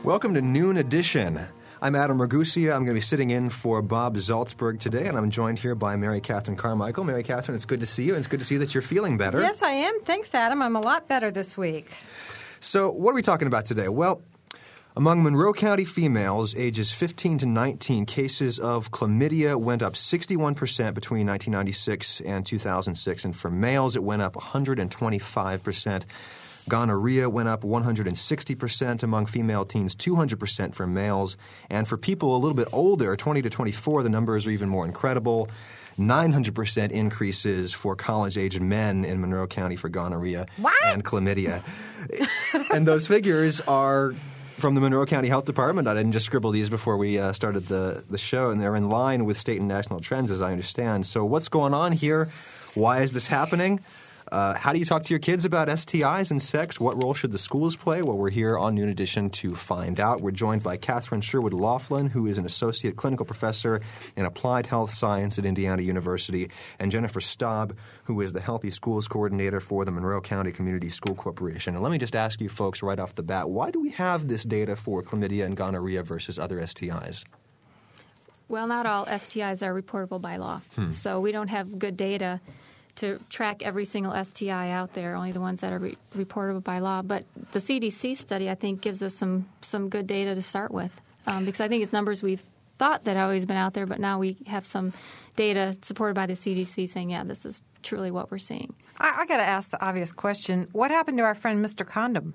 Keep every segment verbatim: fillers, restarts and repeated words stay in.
Welcome to Noon Edition. I'm Adam Ragusia. I'm going to be sitting in for Bob Zaltzberg today, and I'm joined here by Mary Catherine Carmichael. Mary Catherine, it's good to see you, and it's good to see that you're feeling better. Yes, I am. Thanks, Adam. I'm a lot better this week. So what are we talking about today? Well, among Monroe County females ages fifteen to nineteen, cases of chlamydia went up sixty-one percent between nineteen ninety-six and two thousand six, and for males it went up one hundred twenty-five percent. Gonorrhea went up one hundred sixty percent among female teens, two hundred percent for males. And for people a little bit older, twenty to twenty-four, the numbers are even more incredible. nine hundred percent increases for college-aged men in Monroe County for gonorrhea what? and chlamydia. And those figures are from the Monroe County Health Department. I didn't just scribble these before we uh, started the, the show, and they're in line with state and national trends, as I understand. So what's going on here? Why is this happening? Uh, how do you talk to your kids about S T Is and sex? What role should the schools play? Well, we're here on Noon Edition to find out. We're joined by Catherine Sherwood Laughlin, who is an associate clinical professor in applied health science at Indiana University, and Jennifer Staub, who is the Healthy Schools Coordinator for the Monroe County Community School Corporation. And let me just ask you folks right off the bat, why do we have this data for chlamydia and gonorrhea versus other S T Is? Well, not all S T Is are reportable by law, hmm. so we don't have good data to track every single S T I out there, only the ones that are re- reportable by law. But the C D C study, I think, gives us some, some good data to start with, um, because I think it's numbers we've thought that have always been out there, but now we have some data supported by the C D C saying, yeah, this is truly what we're seeing. I, I got to ask the obvious question. What happened to our friend Mister Condom?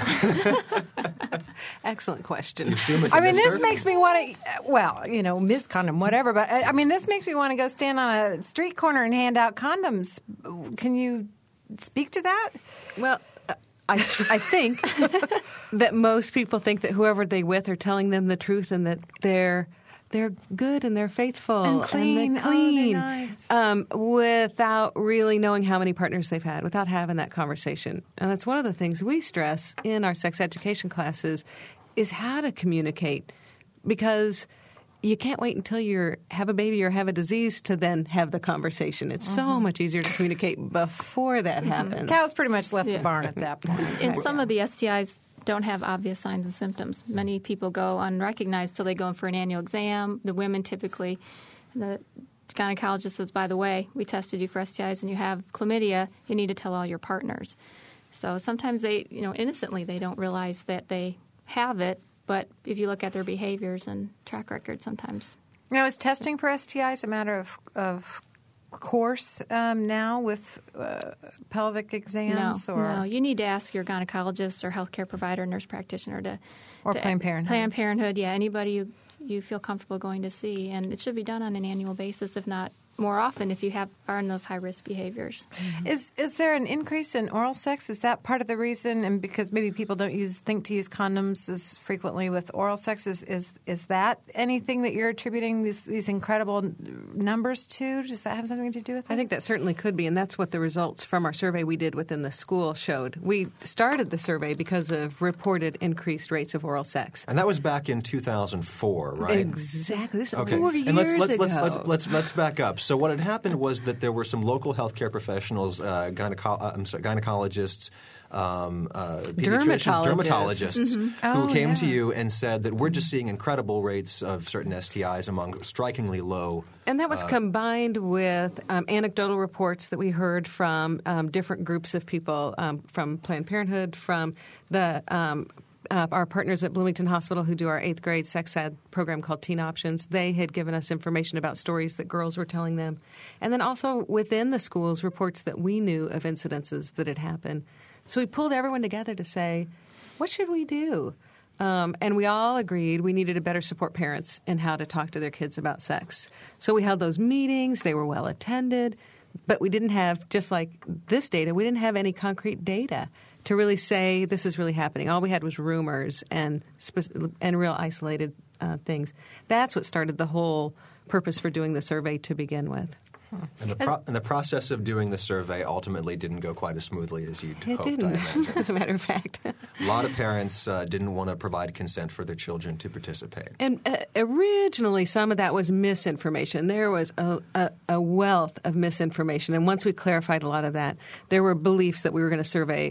Excellent question. I mean, this makes me want to, well, you know, Miss Condom, whatever, but I mean, this makes me want to go stand on a street corner and hand out condoms. Can you speak to that? Well, I, I think that most people think that whoever they with are telling them the truth and that they're they're good and they're faithful and clean, and they're clean, oh, they're nice. um, without really knowing how many partners they've had, without having that conversation. And that's one of the things we stress in our sex education classes is how to communicate, because you can't wait until you have a baby or have a disease to then have the conversation. It's mm-hmm. so much easier to communicate before that mm-hmm. happens. Cow's pretty much left yeah. the barn at that point. And some of the S T Is don't have obvious signs and symptoms. Many people go unrecognized till they go in for an annual exam. The women typically, the gynecologist says, by the way, we tested you for S T Is and you have chlamydia. You need to tell all your partners. So sometimes they, you know, innocently they don't realize that they have it. But if you look at their behaviors and track record, sometimes. Now, is testing for S T Is a matter of, of course um, now with uh, pelvic exams? No, or? no. You need to ask your gynecologist or healthcare provider, nurse practitioner to or to, Planned Parenthood. Planned Parenthood, yeah. Anybody you you feel comfortable going to see, and it should be done on an annual basis, if not more often, if you have are in those high risk behaviors. Mm-hmm. Is is there an increase in oral sex? Is that part of the reason? And because maybe people don't use think to use condoms as frequently with oral sex, is is, is that anything that you're attributing these these incredible numbers to? Does that have something to do with it? I think that certainly could be, and that's what the results from our survey we did within the school showed. We started the survey because of reported increased rates of oral sex, and that was back in two thousand four, right? Exactly. This is okay. four and years let's, let's, ago. Let's let's let's let's back up. So what had happened was that there were some local healthcare professionals, uh, gyneco- uh, I'm sorry, gynecologists, um, uh, pediatricians, dermatologists, dermatologists mm-hmm. who oh, came yeah. to you and said that we're just seeing incredible rates of certain S T Is among strikingly low. And that was uh, combined with um, anecdotal reports that we heard from um, different groups of people, um, from Planned Parenthood, from the um, Uh, our partners at Bloomington Hospital who do our eighth grade sex ed program called Teen Options. They had given us information about stories that girls were telling them. And then also within the schools, reports that we knew of incidences that had happened. So we pulled everyone together to say, what should we do? Um, and we all agreed we needed to better support parents in how to talk to their kids about sex. So we held those meetings. They were well attended. But we didn't have, just like this data, we didn't have any concrete data to really say this is really happening. All we had was rumors and spe- and real isolated uh, things. That's what started the whole purpose for doing the survey to begin with. And the, pro- and the process of doing the survey ultimately didn't go quite as smoothly as you'd it hoped, didn't, I imagine. As a matter of fact. A lot of parents uh, didn't want to provide consent for their children to participate. And uh, originally, some of that was misinformation. There was a, a, a wealth of misinformation. And once we clarified a lot of that, there were beliefs that we were going to survey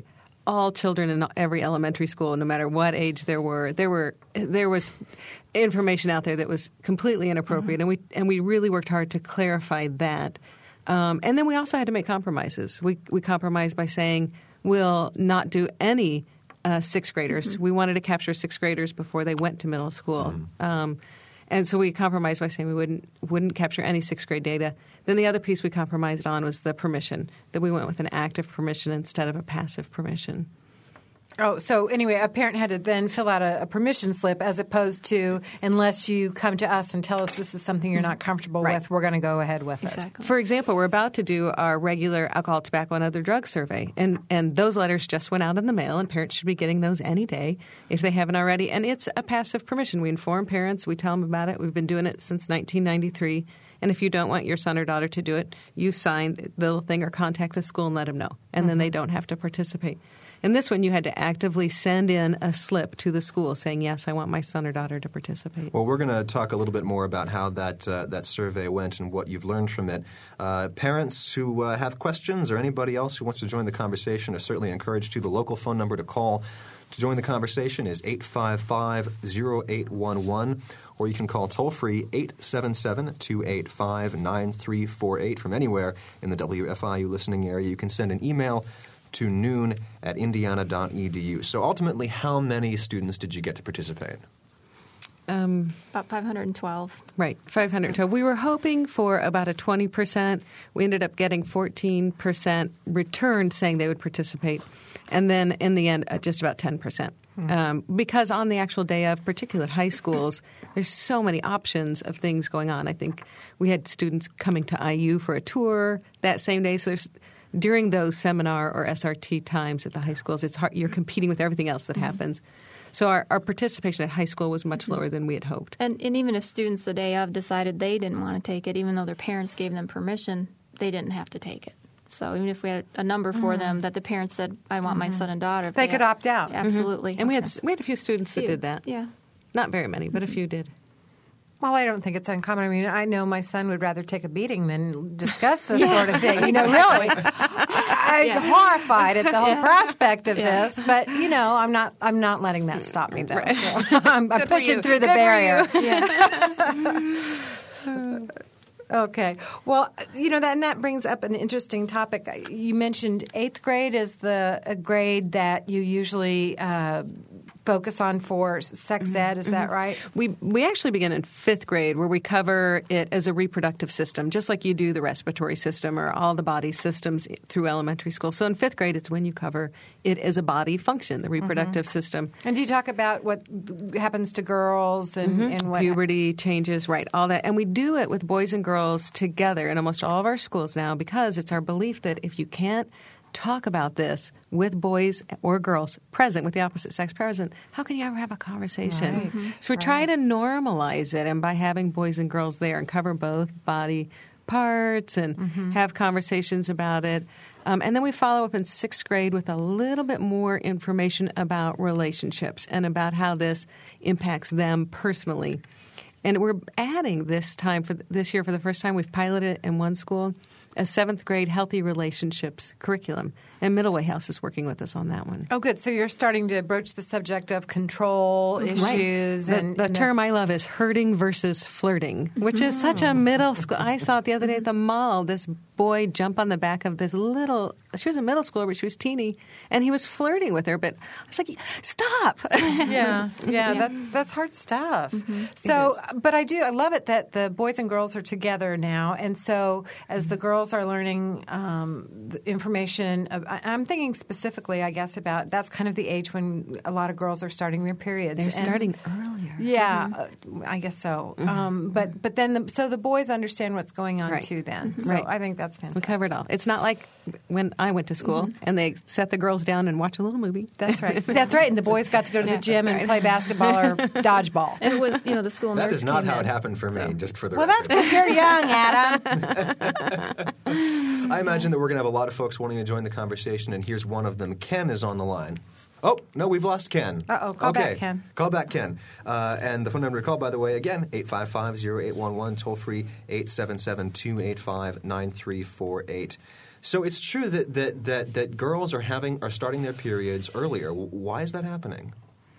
all children in every elementary school, no matter what age there were. There were there was information out there that was completely inappropriate, mm-hmm. and we and we really worked hard to clarify that. Um, and then we also had to make compromises. We we compromised by saying we'll not do any uh, sixth graders. Mm-hmm. We wanted to capture sixth graders before they went to middle school. Mm-hmm. Um, and so we compromised by saying we wouldn't wouldn't capture any sixth grade data. Then the other piece we compromised on was the permission, that we went with an active permission instead of a passive permission. Oh, so anyway, a parent had to then fill out a, a permission slip as opposed to, unless you come to us and tell us this is something you're not comfortable right. with, we're going to go ahead with exactly. it. For example, we're about to do our regular alcohol, tobacco, and other drug survey. And, and those letters just went out in the mail, and parents should be getting those any day if they haven't already. And it's a passive permission. We inform parents. We tell them about it. We've been doing it since nineteen ninety-three. And if you don't want your son or daughter to do it, you sign the little thing or contact the school and let them know. And mm-hmm. then they don't have to participate. In this one, you had to actively send in a slip to the school saying, yes, I want my son or daughter to participate. Well, we're going to talk a little bit more about how that uh, that survey went and what you've learned from it. Uh, parents who uh, have questions or anybody else who wants to join the conversation are certainly encouraged to. The local phone number to call to join the conversation is eight five five, zero eight one one, or you can call toll-free eight seven seven, two eight five, nine three four eight from anywhere in the W F I U listening area. You can send an email to noon at indiana dot e d u. So ultimately, how many students did you get to participate? Um, about five hundred twelve. Right, five hundred twelve. We were hoping for about a twenty percent. We ended up getting fourteen percent return saying they would participate. And then in the end, uh, just about ten percent. Mm-hmm. Um, because on the actual day of, particularly at high schools, there's so many options of things going on. I think we had students coming to I U for a tour that same day. So there's during those seminar or S R T times at the high schools, it's hard, you're competing with everything else that mm-hmm. happens. So our, our participation at high school was much lower than we had hoped. And, and even if students the day of decided they didn't want to take it, even though their parents gave them permission, they didn't have to take it. So even if we had a number for mm-hmm. them that the parents said, I want mm-hmm. my son and daughter. They, they could had, opt out. Absolutely. Mm-hmm. And we had we had a few students that few. did that. Yeah. Not very many, but a few did. Well, I don't think it's uncommon. I mean, I know my son would rather take a beating than discuss this yeah. sort of thing. You know, really, I'm yeah. horrified at the whole yeah. prospect of yeah. this. But you know, I'm not. I'm not letting that stop me. Though right. so I'm, I'm pushing through the Good barrier. Yeah. Okay. Well, you know that, and that brings up an interesting topic. You mentioned eighth grade is the a grade that you usually uh, focus on for sex ed. Mm-hmm. Is that right? We we actually begin in fifth grade, where we cover it as a reproductive system, just like you do the respiratory system or all the body systems through elementary school. So in fifth grade, it's when you cover it as a body function, the reproductive mm-hmm. system. And do you talk about what happens to girls and, mm-hmm. and what puberty changes, right? All that, and we do it with boys and girls together in almost all of our schools now, because it's our belief that if you can't talk about this with boys or girls present, with the opposite sex present, how can you ever have a conversation? Right. Mm-hmm. So we right. try to normalize it, and by having boys and girls there and cover both body parts and mm-hmm. have conversations about it. Um, and then we follow up in sixth grade with a little bit more information about relationships and about how this impacts them personally. And we're adding this time for this year for the first time. We've piloted it in one school, a seventh grade healthy relationships curriculum. And Middle Way House is working with us on that one. Oh, good. So you're starting to broach the subject of control issues. Right. And the, the and term I love is hurting versus flirting, which is such a middle school. I saw it the other day at the mall. This boy jump on the back of this little, she was a middle schooler, but she was teeny, and he was flirting with her. But I was like, stop. yeah, yeah, yeah. That, that's hard stuff. Mm-hmm. So, but I do, I love it that the boys and girls are together now. And so as mm-hmm. the girls are learning um, the information, of, I'm thinking specifically, I guess, about that's kind of the age when a lot of girls are starting their periods. They're and, starting earlier. Yeah, mm-hmm. uh, I guess so. Mm-hmm. Um, but but then the, so the boys understand what's going on right. too. Then, mm-hmm. so right. I think that's fantastic. We cover it all. It's not like when I went to school mm-hmm. and they set the girls down and watch a little movie. That's right. That's right. And the boys got to go to yeah, the gym and right. play basketball or dodgeball. And it was, you know, the school That nurse is not came how in. it happened for me, So. just for the well, record. that's because you're young, Adam. I imagine that we're going to have a lot of folks wanting to join the conversation, and here's one of them. Ken is on the line. Oh, no, we've lost Ken. Uh-oh, call okay. back Ken. Call back Ken. Uh, and the phone number to call, by the way, again, eight five five, oh eight one one, toll free eight seven seven, two eight five, nine three four eight. So it's true that, that, that, that girls are having are starting their periods earlier. Why is that happening?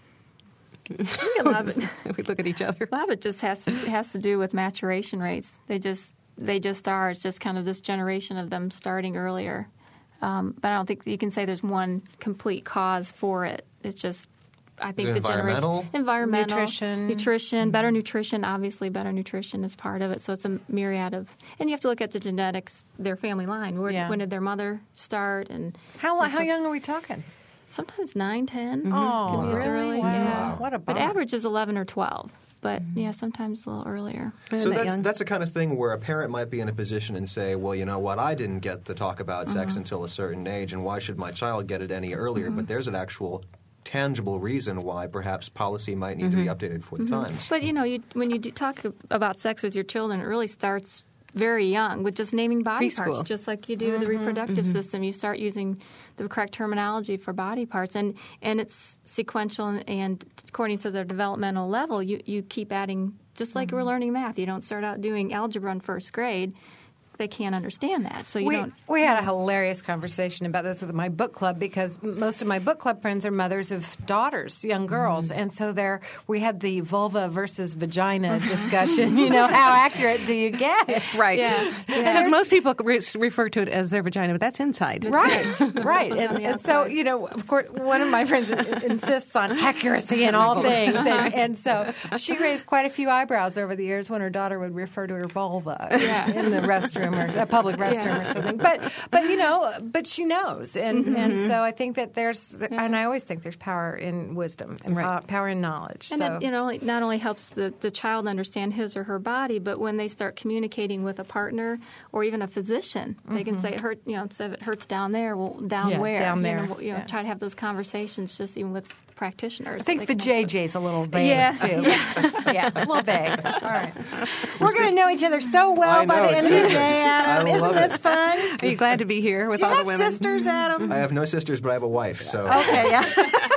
I think a lot of it, we look at each other. a lot of it just has to, has to do with maturation rates. They just they just are. It's just kind of this generation of them starting earlier. Um, but I don't think you can say there's one complete cause for it. It's just, I think Is it the environmental? generation, environmental, Nutrition. nutrition, better nutrition. Obviously, better nutrition is part of it. So it's a myriad of, and you have to look at the genetics, their family line. Where, Yeah. When did their mother start? And How and how so- young are we talking? Sometimes nine, ten. Oh, can be as really? early. Wow. Yeah. What a But bummer. average is eleven or twelve. But yeah, sometimes a little earlier. Isn't So that that's young? that's the kind of thing where a parent might be in a position and say, well, you know what, I didn't get to talk about sex until a certain age, and why should my child get it any earlier? But there's an actual tangible reason why perhaps policy might need to be updated for the times. But you know, you, when you do talk about sex with your children, it really starts very young with just naming body Preschool. parts, just like you do with the reproductive system. You start using the correct terminology for body parts, and, and it's sequential, and, and according to their developmental level, you, you keep adding, just like we're learning math. You don't start out doing algebra in first grade. They can't understand that, so you we, don't. we had a hilarious conversation about this with my book club because most of my book club friends are mothers of daughters, young girls, and so there we had the vulva versus vagina discussion. You know, how accurate do you get? Right. Yeah. Because most people re- refer to it as their vagina, but that's inside. Right, right, On and, the and so outside. you know, of course, one of my friends insists on accuracy in all things, and, and so she raised quite a few eyebrows over the years when her daughter would refer to her vulva Yeah. in the restroom or a public restroom Yeah. or something. But but you know, but she knows, and Mm-hmm. and so I think that there's, and I always think there's power in wisdom and Right. uh, power in knowledge. And so it you know, like, not only helps the, the child understand his or her body, but when they start communicating with a partner or even a physician, they can say, it hurt, you know, instead of it hurts down there, well, down Yeah, where? down You there. know, you know, Yeah. try to have those conversations just even with practitioners. I think They the can J help. J's a little vague Yeah. too. Yeah, a little vague. All right, we're going to know each other so well I by know, the it's end of the terrific. day, Adam. I Isn't love this it. fun? Are you glad to be here with Do you all the have women? sisters, Adam? I have no sisters, but I have a wife, so... Okay, yeah.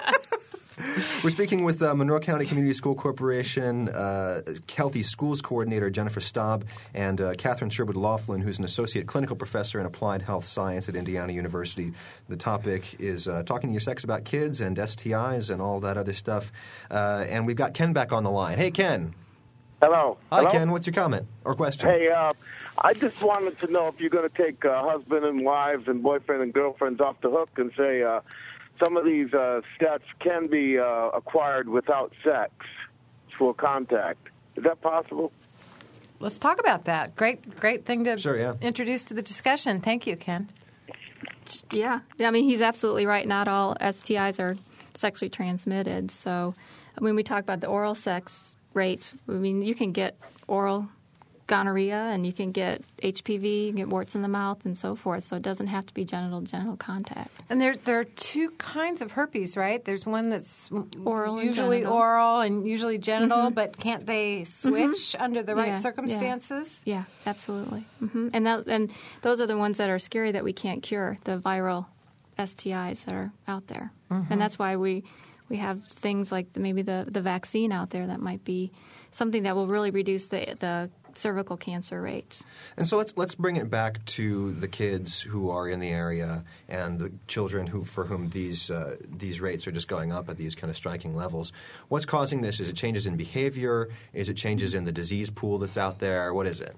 We're speaking with uh, Monroe County Community School Corporation uh, Healthy Schools Coordinator Jennifer Staub and uh, Catherine Sherwood Laughlin, who's an Associate Clinical Professor in Applied Health Science at Indiana University. The topic is uh, talking to your sex about kids and S T Is and all that other stuff. Uh, and we've got Ken back on the line. Hey, Ken. Hello. Hi, Hello? Ken. What's your comment or question? Hey, uh, I just wanted to know if you're going to take uh, husband and wives and boyfriend and girlfriends off the hook and say uh, some of these uh, stats can be uh, acquired without sex for contact. Is that possible? Let's talk about that. Great, great thing to Sure, yeah. introduce to the discussion. Thank you, Ken. Yeah. Yeah, I mean, he's absolutely right. Not all S T Is are sexually transmitted. So when we talk about the oral sex rates, I mean, you can get oral gonorrhea and you can get H P V, you can get warts in the mouth and so forth. So it doesn't have to be genital-genital contact. And there, there are two kinds of herpes, right? There's one that's Oral and usually genital. oral and usually genital, but can't they switch under the right Yeah, yeah. circumstances? Yeah, absolutely. hmm And that, and those are the ones that are scary that we can't cure, the viral S T Is that are out there. And that's why we we have things like the, maybe the, the vaccine out there that might be something that will really reduce the the cervical cancer rates. And so let's let's bring it back to the kids who are in the area and the children who for whom these uh, these rates are just going up at these kind of striking levels. What's causing this? Is it changes in behavior? Is it changes in the disease pool that's out there? What is it?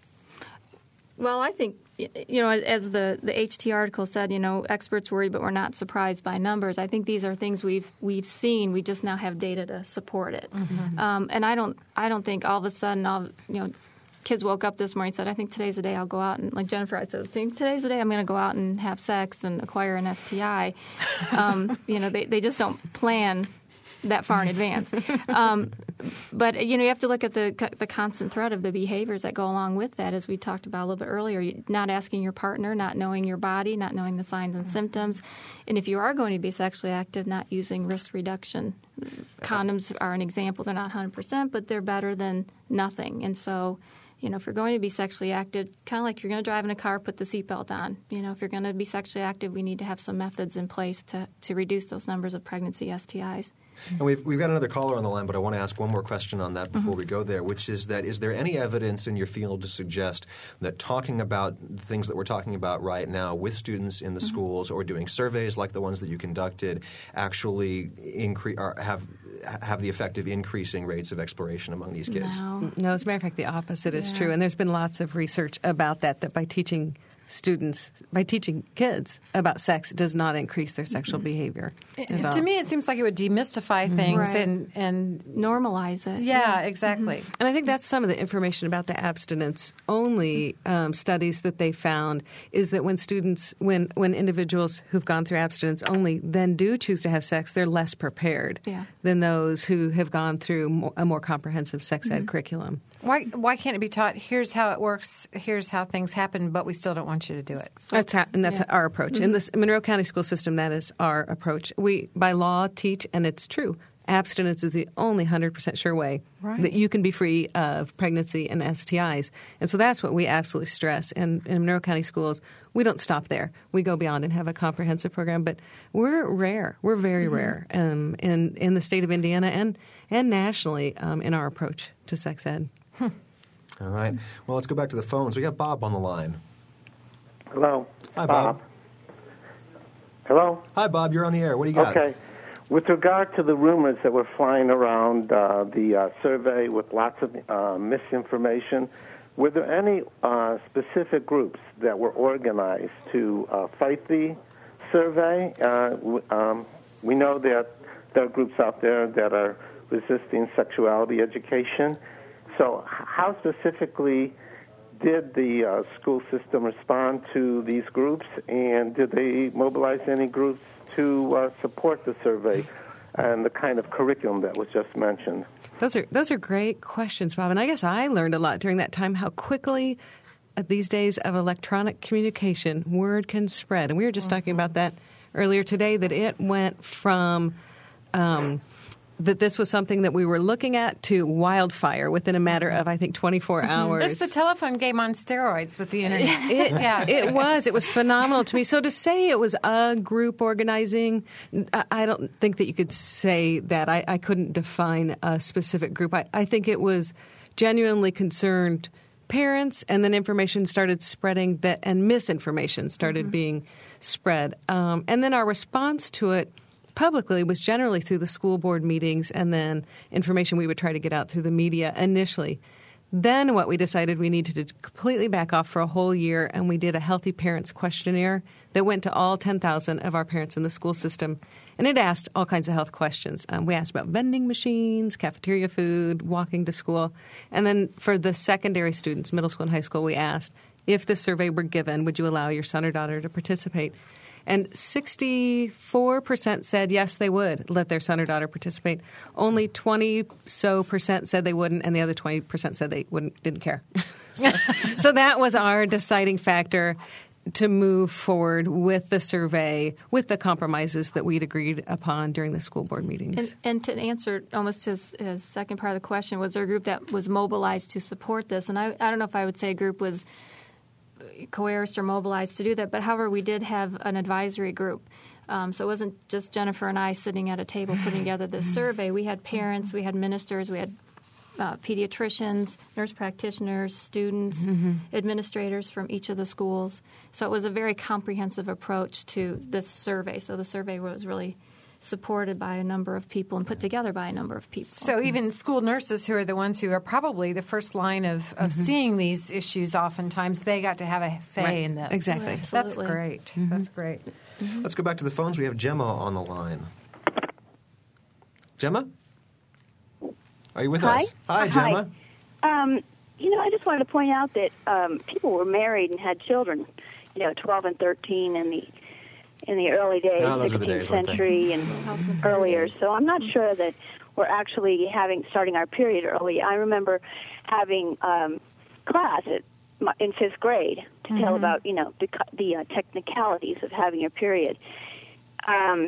Well, I think, you know, as the, the H T article said, you know, experts worry, but we're not surprised by numbers. I think these are things we've we've seen. We just now have data to support it. Mm-hmm. Um, and I don't I don't think all of a sudden, all you know, kids woke up this morning and said, I think today's the day I'll go out and, like Jennifer, I said, I think today's the day I'm going to go out and have sex and acquire an S T I. Um, you know, they, they just don't plan that far in advance. Um, but, you know, you have to look at the the constant threat of the behaviors that go along with that, as we talked about a little bit earlier. You, not asking your partner, not knowing your body, not knowing the signs and symptoms. And if you are going to be sexually active, not using risk reduction. Condoms are an example. They're not one hundred percent, but they're better than nothing. And so, You know, if you're going to be sexually active, kind of like you're going to drive in a car, put the seatbelt on. You know, if you're going to be sexually active, we need to have some methods in place to, to reduce those numbers of pregnancy S T Is. And we've, we've got another caller on the line, but I want to ask one more question on that before mm-hmm. we go there, which is that is there any evidence in your field to suggest that talking about the things that we're talking about right now with students in the mm-hmm. schools or doing surveys like the ones that you conducted actually incre- or have have the effect of increasing rates of exploration among these kids? No. No, as a matter of fact, the opposite is Yeah. true. And there's been lots of research about that, that by teaching students, by teaching kids about sex does not increase their sexual mm-hmm. behavior at all. To me, it seems like it would demystify things Right. and, and normalize it. Yeah, exactly. Mm-hmm. And I think that's some of the information about the abstinence-only um, studies that they found is that when students, when, when individuals who've gone through abstinence-only then do choose to have sex, they're less prepared Yeah. than those who have gone through more, a more comprehensive sex ed Mm-hmm. curriculum. Why why can't it be taught, here's how it works, here's how things happen, but we still don't want you to do it? That's how, and that's Yeah. our approach. Mm-hmm. In this Monroe County school system, that is our approach. We, by law, teach, and it's true, abstinence is the only one hundred percent sure way Right. that you can be free of pregnancy and S T Is. And so that's what we absolutely stress. And in Monroe County schools, we don't stop there. We go beyond and have a comprehensive program. But we're rare. We're very mm-hmm. rare um, in, in the state of Indiana and, and nationally um, in our approach to sex ed. Hmm. All right. Well, let's go back to the phones. We got Bob on the line. Hello. Hi, Bob. Bob. Hello? Hi, Bob. You're on the air. What do you got? Okay. With regard to the rumors that were flying around uh, the uh, survey with lots of uh, misinformation, were there any uh, specific groups that were organized to uh, fight the survey? Uh, w- um, we know that there are groups out there that are resisting sexuality education. So how specifically did the uh, school system respond to these groups, and did they mobilize any groups to uh, support the survey and the kind of curriculum that was just mentioned? Those are those are great questions, Bob. And I guess I learned a lot during that time how quickly uh, these days of electronic communication, word can spread. And we were just mm-hmm. talking about that earlier today, that it went from um, that this was something that we were looking at to wildfire within a matter of, I think, twenty-four hours. It's the telephone game on steroids with the internet. It, yeah. it was. It was phenomenal to me. So to say it was a group organizing, I, I don't think that you could say that. I, I couldn't define a specific group. I, I think it was genuinely concerned parents, and then information started spreading, that, and misinformation started mm-hmm. being spread. Um, and then our response to it publicly was generally through the school board meetings and then information we would try to get out through the media initially. Then what we decided we needed to completely back off for a whole year, and we did a Healthy Parents questionnaire that went to all ten thousand of our parents in the school system, and it asked all kinds of health questions. Um, we asked about vending machines, cafeteria food, walking to school. And then for the secondary students, middle school and high school, we asked, if the survey were given, would you allow your son or daughter to participate? And sixty-four percent said yes, they would let their son or daughter participate. Only twenty so percent said they wouldn't, and the other twenty percent said they wouldn't, didn't care. so, so that was our deciding factor to move forward with the survey, with the compromises that we'd agreed upon during the school board meetings. And, and to answer almost his, his second part of the question, was there a group that was mobilized to support this? And I, I don't know if I would say a group was coerced or mobilized to do that, but however, we did have an advisory group. Um, so it wasn't just Jennifer and I sitting at a table putting together this survey. We had parents, we had ministers, we had uh, pediatricians, nurse practitioners, students, mm-hmm. administrators from each of the schools. So it was a very comprehensive approach to this survey. So the survey was really supported by a number of people and put together by a number of people. So even school nurses, who are the ones who are probably the first line of, of mm-hmm. seeing these issues oftentimes, they got to have a say right. in this. Exactly. That's great. Mm-hmm. That's great. Mm-hmm. Let's go back to the phones. We have Gemma on the line. Gemma? Are you with Hi. us? Hi, Gemma. Hi. Um, you know, I just wanted to point out that um, people were married and had children, you know, twelve and thirteen in the in the early days, oh, those sixteenth days, century and earlier. So I'm not sure that we're actually having starting our period early. I remember having um, class at my, in fifth grade to mm-hmm. tell about, you know, the, the uh, technicalities of having your period. Um,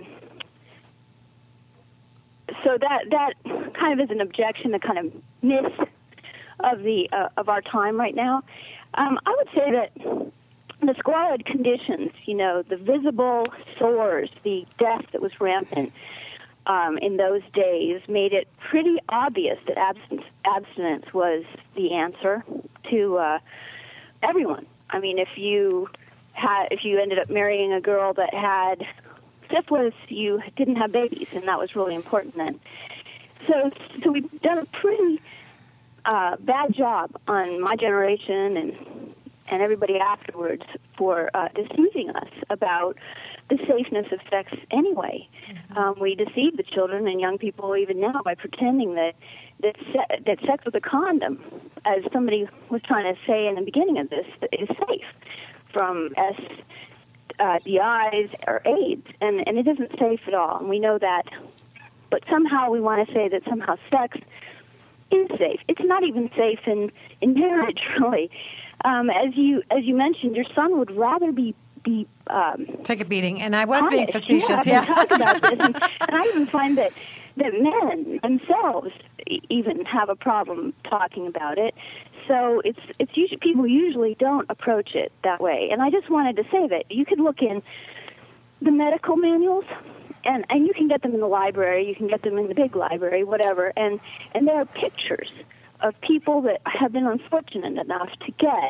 so that that kind of is an objection, a kind of myth of the uh, of our time right now. Um, I would say that the squalid conditions, you know, the visible sores, the death that was rampant um, in those days, made it pretty obvious that abstinence, abstinence was the answer to uh, everyone. I mean, if you had, if you ended up marrying a girl that had syphilis, you didn't have babies, and that was really important then. So, so we've done a pretty uh, bad job on my generation and and everybody afterwards for uh, deceiving us about the safeness of sex anyway. Mm-hmm. Um, we deceive the children and young people even now by pretending that that, se- that sex with a condom, as somebody was trying to say in the beginning of this, is safe from S T Is or AIDS, and, and it isn't safe at all, and we know that. But somehow we want to say that somehow sex is safe. It's not even safe in, in marriage, really. Um, as you as you mentioned, your son would rather be be um, take a beating, and I was honest. being facetious. Yeah, Yeah, talk about this, and, and I even find that that men themselves even have a problem talking about it. So it's it's usually people usually don't approach it that way. And I just wanted to say that you could look in the medical manuals, and and you can get them in the library, you can get them in the big library, whatever, and and there are pictures of people that have been unfortunate enough to get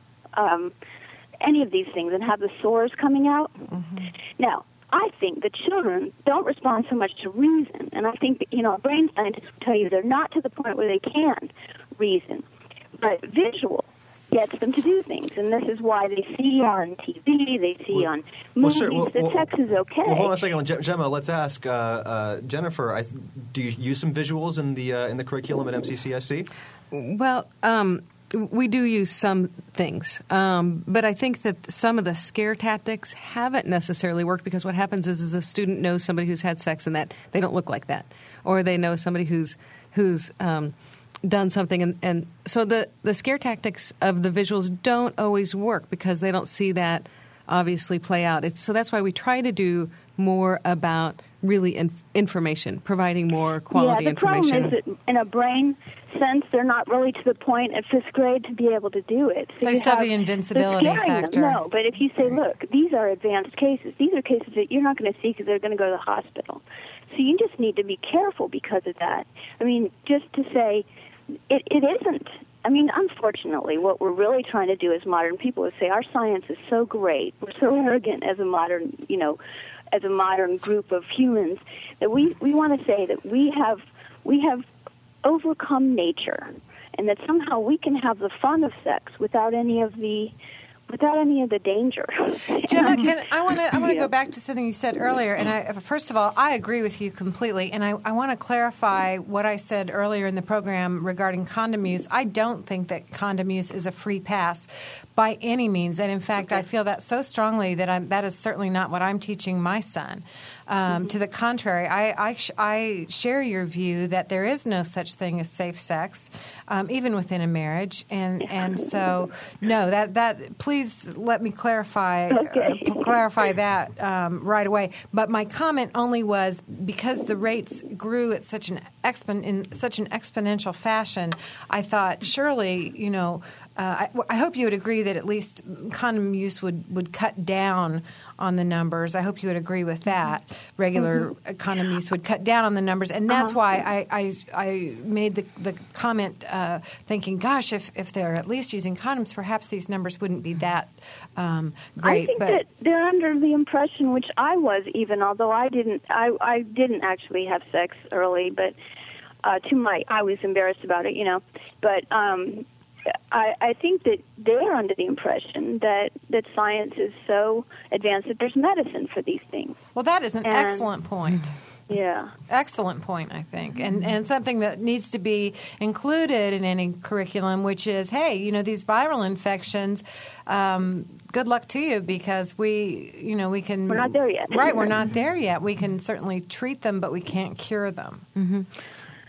um, any of these things and have the sores coming out. Mm-hmm. Now, I think the children don't respond so much to reason, and I think that, you know, brain scientists will tell you they're not to the point where they can reason, but visual gets them to do things, and this is why they see on T V, they see well, on movies well, sure. well, that well, sex is okay. Well, hold on a second, Gemma. Let's ask uh, uh, Jennifer. I th- do you use some visuals in the uh, in the curriculum at M C C S C? Well, um, we do use some things, um, but I think that some of the scare tactics haven't necessarily worked, because what happens is, is a student knows somebody who's had sex and that they don't look like that, or they know somebody who's who's um, done something, and, and so the, the scare tactics of the visuals don't always work because they don't see that obviously play out. It's, so that's why we try to do more about really in, information, providing more quality yeah, the information. problem is that in a brain sense, they're not really to the point at fifth grade to be able to do it. So they you still have have the invincibility the scaring factor. Them. No, but if you say, look, these are advanced cases. These are cases that you're not going to see because they're going to go to the hospital. So you just need to be careful because of that. I mean, just to say, it, it isn't. I mean, unfortunately, what we're really trying to do as modern people is say our science is so great. We're so arrogant as a modern, you know, as a modern group of humans that we, we want to say that we have we have overcome nature, and that somehow we can have the fun of sex without any of the without any of the danger. Gemma, can, I want to I want to Yeah. go back to something you said earlier, and I, first of all, I agree with you completely, and I, I want to clarify what I said earlier in the program regarding condom use. I don't think that condom use is a free pass by any means, and in fact, I feel that so strongly that I'm, that is certainly not what I'm teaching my son. Um, mm-hmm. To the contrary, I, I, sh- I share your view that there is no such thing as safe sex, um, even within a marriage, and and so no, that that please let me clarify Okay. uh, clarify that um, right away. But my comment only was because the rates grew at such an expon- in such an exponential fashion. I thought surely, you know. Uh, I, I hope you would agree that at least condom use would, would cut down on the numbers. I hope you would agree with that. Regular mm-hmm. condom use would cut down on the numbers, and that's uh-huh. why I, I, I made the, the comment uh, thinking, gosh, if, if they're at least using condoms, perhaps these numbers wouldn't be that um, great. I think but that they're under the impression, which I was even, although I didn't, I, I didn't actually have sex early, but uh, to my, I was embarrassed about it, you know, but. Um, I, I think that they're under the impression that, that science is so advanced that there's medicine for these things. Well, that is an and, excellent point. Yeah. Excellent point, I think, and and something that needs to be included in any curriculum, which is, hey, you know, these viral infections, um, good luck to you, because we, you know, we can... We're not there yet. Right, we're not there yet. We can certainly treat them, but we can't cure them. Mm-hmm.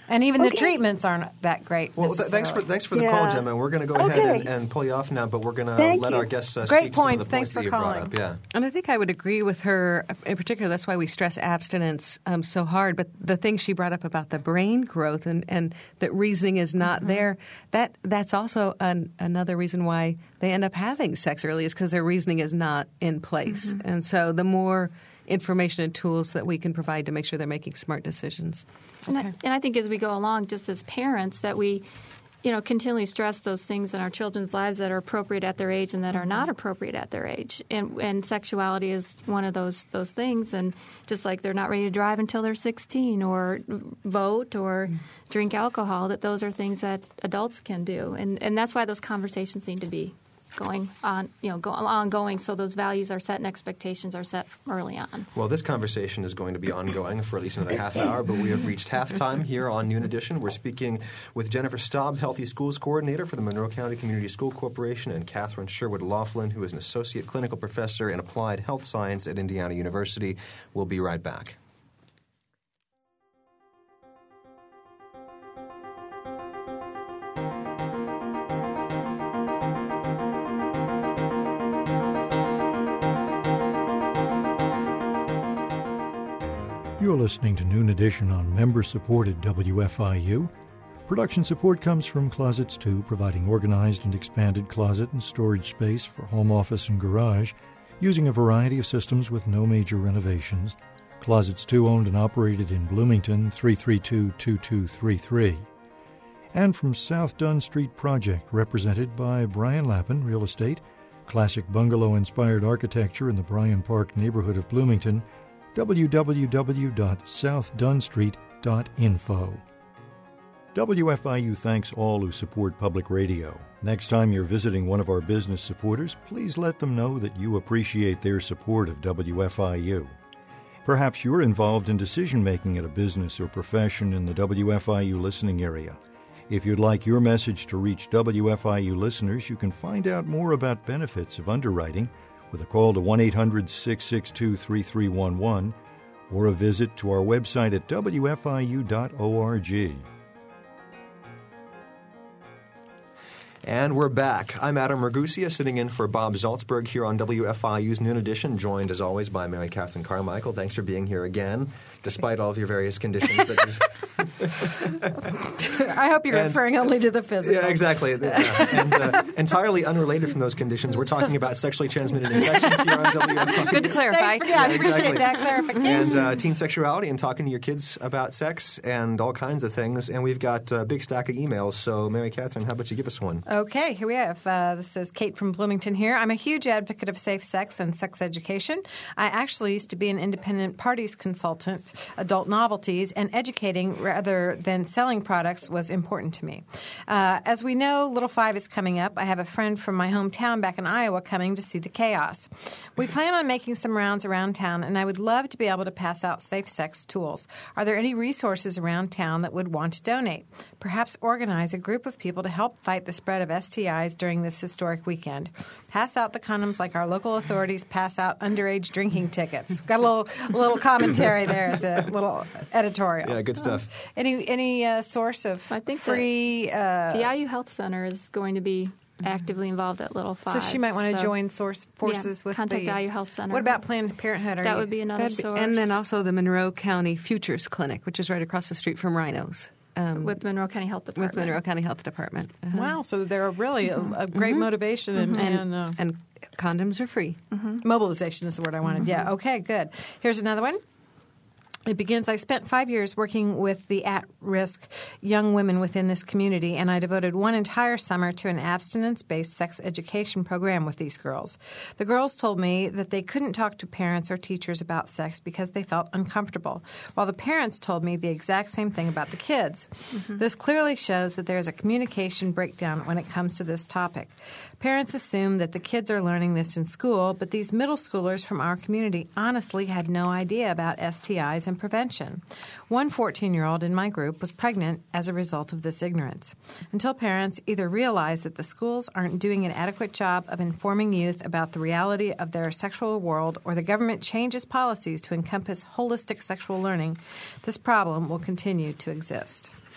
And even Okay. the treatments aren't that great. Well, th- thanks for thanks for the Yeah. call, Gemma. We're going to go ahead Okay. and, and pull you off now, but we're going to Thank let you. our guests uh, Great speak to some points. of the Thanks points that for you brought calling. up. Yeah. And I think I would agree with her in particular. That's why we stress abstinence um, so hard. But the thing she brought up about the brain growth and, and that reasoning is not mm-hmm. there, that that's also an, another reason why they end up having sex early is because their reasoning is not in place. Mm-hmm. And so the more information and tools that we can provide to make sure they're making smart decisions. And, I, and I think as we go along, just as parents, that we, you know, continually stress those things in our children's lives that are appropriate at their age and that are not appropriate at their age. And, and sexuality is one of those those things. And just like they're not ready to drive until they're sixteen or vote or drink alcohol, that those are things that adults can do. And, and that's why those conversations need to be going on, you know, go, ongoing, so those values are set and expectations are set early on. Well, this conversation is going to be ongoing for at least another half hour, but we have reached halftime here on Noon Edition. We're speaking with Jennifer Staub, Healthy Schools Coordinator for the Monroe County Community School Corporation, and Catherine Sherwood Laughlin, who is an Associate Clinical Professor in Applied Health Science at Indiana University. We'll be right back. You're listening to Noon Edition on member-supported W F I U. Production support comes from Closets two, providing organized and expanded closet and storage space for home office and garage, using a variety of systems with no major renovations. Closets two, owned and operated in Bloomington, three three two, two two three three. And from South Dunn Street Project, represented by Brian Lappin, Real Estate, classic bungalow-inspired architecture in the Bryan Park neighborhood of Bloomington, w w w dot south dunn street dot info. W F I U thanks all who support public radio. Next time you're visiting one of our business supporters, please let them know that you appreciate their support of W F I U. Perhaps you're involved in decision-making at a business or profession in the W F I U listening area. If you'd like your message to reach W F I U listeners, you can find out more about benefits of underwriting with a call to one eight hundred, six six two, three three one one or a visit to our website at w f i u dot org. And we're back. I'm Adam Ragusia, sitting in for Bob Zaltzberg here on W F I U's Noon Edition, joined as always by Mary Catherine Carmichael. Thanks for being here again, despite all of your various conditions. That I hope you're and, referring only to the physical. Yeah, exactly. Yeah. And uh, entirely unrelated from those conditions, we're talking about sexually transmitted infections here on W F I U. Good to clarify. Thanks for, yeah, I Yeah, appreciate exactly. that clarification. And uh, teen sexuality and talking to your kids about sex and all kinds of things. And we've got a big stack of emails. So, Mary Catherine, how about you give us one? Okay, here we have. Uh, this is Kate from Bloomington here. I'm a huge advocate of safe sex and sex education. I actually used to be an independent parties consultant, adult novelties, and educating rather than selling products was important to me. Uh, as we know, Little Five is coming up. I have a friend from my hometown back in Iowa coming to see the chaos. We plan on making some rounds around town, and I would love to be able to pass out safe sex tools. Are there any resources around town that would want to donate? Perhaps organize a group of people to help fight the spread of S T Is during this historic weekend. Pass out the condoms like our local authorities pass out underage drinking tickets. Got a little a little commentary there at the little editorial. Yeah, good stuff. Uh, any any uh, source of I think free... The, uh, the I U Health Center is going to be actively involved at Little Five. So she might want to so, join source forces yeah, with contact the, the I U Health Center. What about Planned Parenthood? Are that you, would be another That'd be- source. and then also the Monroe County Futures Clinic, which is right across the street from Rhinos. Um, with Monroe County Health Department. With Monroe County Health Department. Uh-huh. Wow, so they're really a, a great Mm-hmm. motivation and, And, and, uh, and condoms are free. mm-hmm. mobilization is the word I wanted. Mm-hmm. Yeah, okay, good. Here's another one. It begins, I spent five years working with the at-risk young women within this community, and I devoted one entire summer to an abstinence-based sex education program with these girls. The girls told me that they couldn't talk to parents or teachers about sex because they felt uncomfortable, while the parents told me the exact same thing about the kids. Mm-hmm. This clearly shows that there is a communication breakdown when it comes to this topic. Parents assume that the kids are learning this in school, but these middle schoolers from our community honestly had no idea about S T Is and prevention. One fourteen-year-old in my group was pregnant as a result of this ignorance. Until parents either realize that the schools aren't doing an adequate job of informing youth about the reality of their sexual world, or the government changes policies to encompass holistic sexual learning, this problem will continue to exist.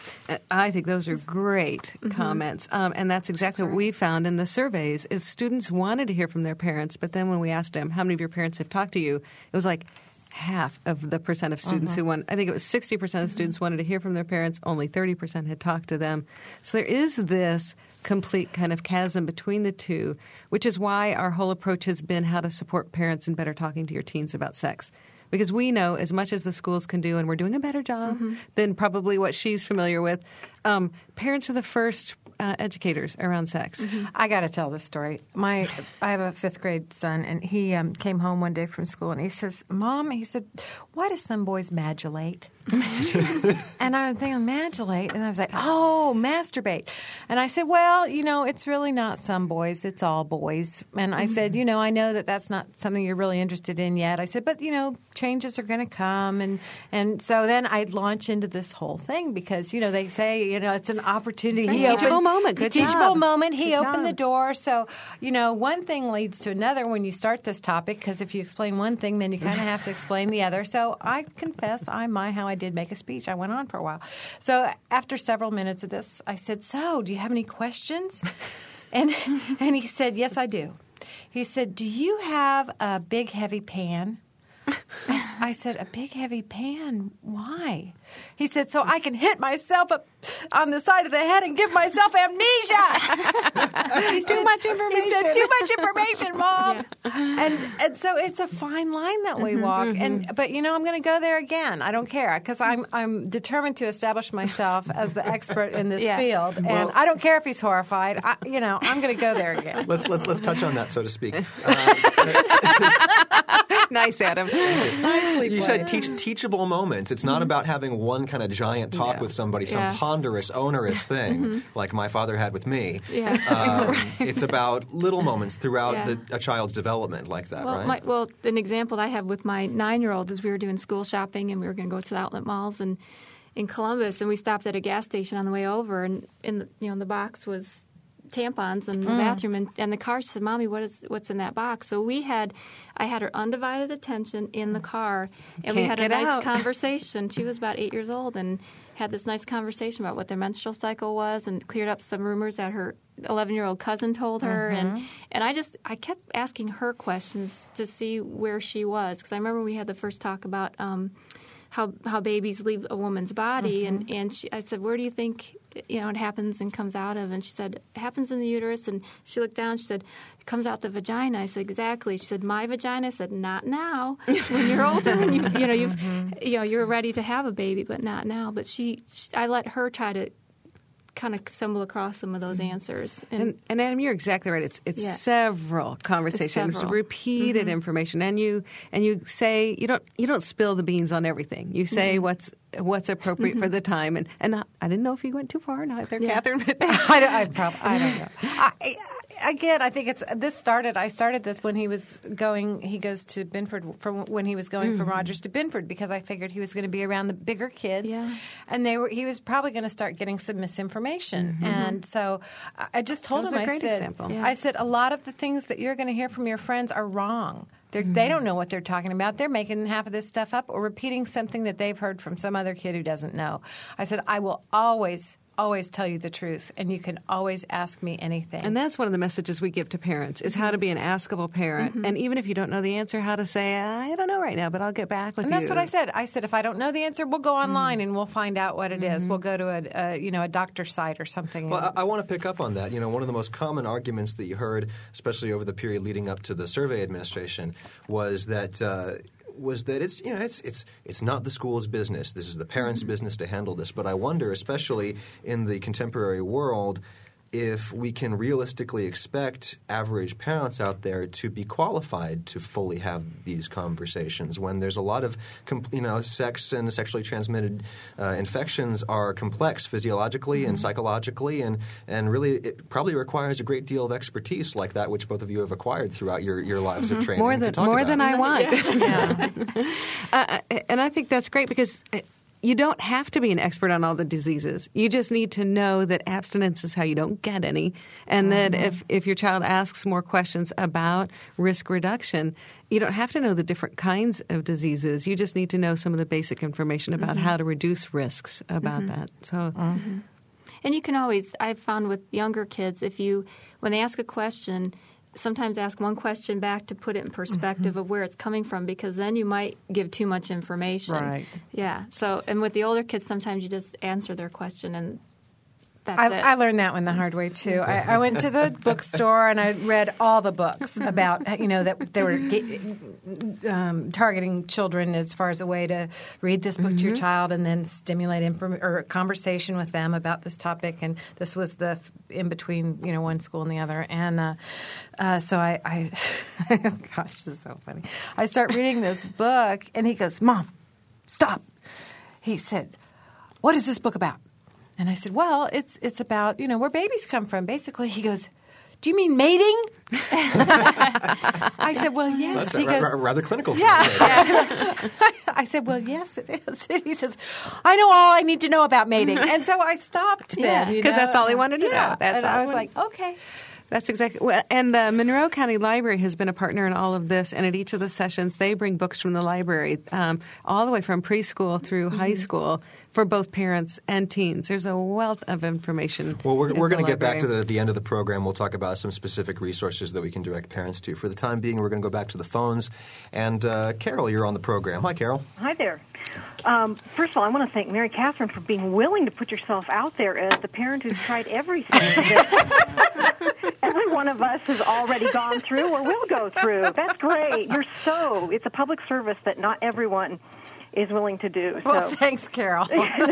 I think those are great Mm-hmm. comments, um, and that's exactly what we found in the surveys. Is students wanted to hear from their parents, but then when we asked them how many of your parents have talked to you, it was like half of the percent of students Uh-huh. who want. I think it was sixty percent of students wanted to hear from their parents. Only thirty percent had talked to them. So there is this complete kind of chasm between the two, which is why our whole approach has been how to support parents in better talking to your teens about sex. Because we know as much as the schools can do, and we're doing a better job Mm-hmm. than probably what she's familiar with, um, parents are the first uh, educators around sex. I got to tell this story. My, I have a fifth grade son, and he um, came home one day from school, and he says, "Mom," he said, "why do some boys modulate?" And I was thinking, modulate, and I was like, "Oh, masturbate." And I said, "Well, you know, it's really not some boys; it's all boys." And I said, "You know, I know that that's not something you're really interested in yet." I said, "But you know, changes are going to come," and and so then I launch into this whole thing because you know they say you know it's an opportunity. It's a He teachable opened- moment. Good teachable job. moment. He Good opened job. the door. So, you know, one thing leads to another when you start this topic because if you explain one thing, then you kind of have to explain the other. So I confess, I my how I did make a speech. I went on for a while. So after several minutes of this, I said, "So, do you have any questions?" and and he said, "Yes, I do." He said, "Do you have a big heavy pan?" I, s- I said, "A big heavy pan? Why?" He said, "So I can hit myself up on the side of the head and give myself amnesia." Too much information. He said, "Too much information, Mom." And and so it's a fine line that we walk. And but you know, I'm going to go there again. I don't care because I'm I'm determined to establish myself as the expert in this Yeah. field. And Well- I don't care if he's horrified. I, you know, I'm going to go there again. Let's let's let's touch on that, so to speak. Nice, Adam. Nicely You played. said teach, teachable moments. It's not about having one kind of giant talk Yeah. with somebody, some Yeah. ponderous, onerous thing like my father had with me. Yeah. Um, It's about little moments throughout Yeah. the, a child's development like that, Well, right? my, well, an example I have with my nine-year-old is we were doing school shopping and we were going to go to the outlet malls and in Columbus, and we stopped at a gas station on the way over, and in the, you know, in the box was tampons in the bathroom, and, and the car said, "Mommy, what is what's in that box?" So we had, I had her undivided attention in the car, and we Can't had a get nice out. conversation. She was about eight years old, and had this nice conversation about what their menstrual cycle was, and cleared up some rumors that her eleven-year-old cousin told her, and and I just I kept asking her questions to see where she was, because I remember we had the first talk about um, how how babies leave a woman's body, and and she, I said, "Where do you think you know it happens and comes out of?" And she said, "It happens in the uterus." And she looked down. She said, "It comes out the vagina." I said, "Exactly." She said, "My vagina." I said, "Not now. When you're older and you you know you've you know you're ready to have a baby, but not now." But she, she I let her try to kind of stumble across some of those answers. And, and Adam, you're exactly right. It's it's Yeah. several conversations, several. repeated information, and you and you say you don't you don't spill the beans on everything. You say what's what's appropriate for the time. And and I, I didn't know if you went too far, neither, Yeah. Catherine. But I don't, I, prob- I don't know. I, I, again, I think it's this started. I started this when he was going. He goes to Binford from when he was going from Rogers to Binford because I figured he was going to be around the bigger kids, Yeah. and they were. He was probably going to start getting some misinformation, and so I- I just told That was him. a I great said, example. Yeah. I said a lot of the things that you're going to hear from your friends are wrong. They're, They don't know what they're talking about. They're making half of this stuff up or repeating something that they've heard from some other kid who doesn't know. I said, I will always, always tell you the truth, and you can always ask me anything. And that's one of the messages we give to parents is how to be an askable parent. And even if you don't know the answer, how to say, I don't know right now, but I'll get back with And you. that's what I said. I said, if I don't know the answer, we'll go online and we'll find out what it is. We'll go to a, a you know a doctor's site or something. Well, I, I want to pick up on that. You know, one of the most common arguments that you heard, especially over the period leading up to the survey administration, was that uh, was that it's you know it's it's it's not the school's business. This is the parents' business to handle this. But I wonder, especially in the contemporary world, if we can realistically expect average parents out there to be qualified to fully have these conversations when there's a lot of, com- you know, sex and sexually transmitted uh, infections are complex physiologically and psychologically, and, and really it probably requires a great deal of expertise like that, which both of you have acquired throughout your, your lives of training. more to than talk more about than it. I want. yeah. uh, and I think that's great because you don't have to be an expert on all the diseases. You just need to know that abstinence is how you don't get any, and mm-hmm. that if, if your child asks more questions about risk reduction, you don't have to know the different kinds of diseases. You just need to know some of the basic information about mm-hmm. how to reduce risks about mm-hmm. that. So, mm-hmm. And you can always, I've found with younger kids, if you, when they ask a question, sometimes ask one question back to put it in perspective mm-hmm. of where it's coming from, because then you might give too much information. Right. Yeah. So, and with the older kids, sometimes you just answer their question and that's I, it. I learned that one the hard way too. I, I went to the bookstore and I read all the books about, you know, that they were um, targeting children as far as a way to read this book mm-hmm. to your child and then stimulate inform- or conversation with them about this topic. And this was the in between, you know, one school and the other. And uh, uh, so I, I gosh, this is so funny. I start reading this book and he goes, "Mom, stop." He said, "What is this book about?" And I said, "Well, it's it's about, you know, where babies come from." Basically, he goes, "Do you mean mating?" I said, "Well, yes." That's he ra- goes, ra- rather clinical. Yeah. yeah. I said, "Well, yes, it is." And he says, "I know all I need to know about mating." And so I stopped yeah, then. because that's all he wanted to yeah. know. That's and all I was wanted. like, okay. That's exactly well, and the Monroe County Library has been a partner in all of this, and at each of the sessions they bring books from the library, um, all the way from preschool through mm-hmm. high school, for both parents and teens. There's a wealth of information. Well, we're, we're going to get back to that at the end of the program. We'll talk about some specific resources that we can direct parents to. For the time being, we're going to go back to the phones. And uh, Carol, you're on the program. Hi, Carol. Hi there. Um, first of all, I want to thank Mary Catherine for being willing to put yourself out there as the parent who's tried everything that every one of us has already gone through or will go through. That's great. You're so, it's a public service that not everyone is willing to do. So. Well, thanks, Carol.